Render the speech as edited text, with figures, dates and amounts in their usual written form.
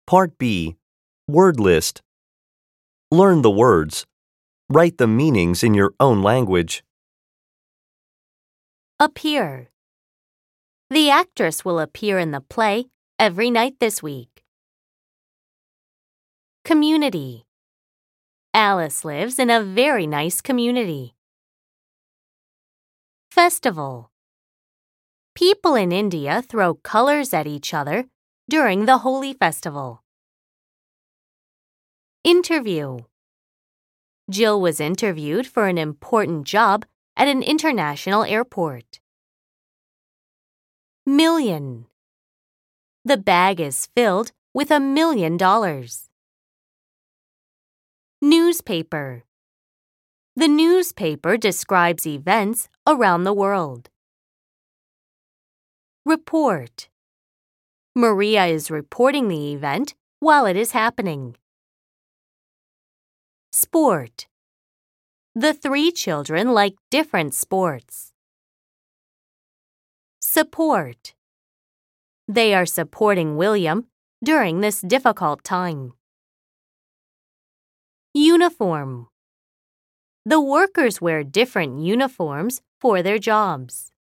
Part B. Word list. Learn the words. Write the meanings in your own language. Appear. The actress will appear in the play every night this week. Community. Alice lives in a very nice community. Festival. People in India throw colors at each other during the Holi festival. Interview. Jill was interviewed for an important job at an international airport. Million. The bag is filled with $1 million. Newspaper. The newspaper describes events around the world. Report. Maria is reporting the event while it is happening. Sport. The 3 children like different sports. Support. They are supporting William during this difficult time. Uniform. The workers wear different uniforms for their jobs.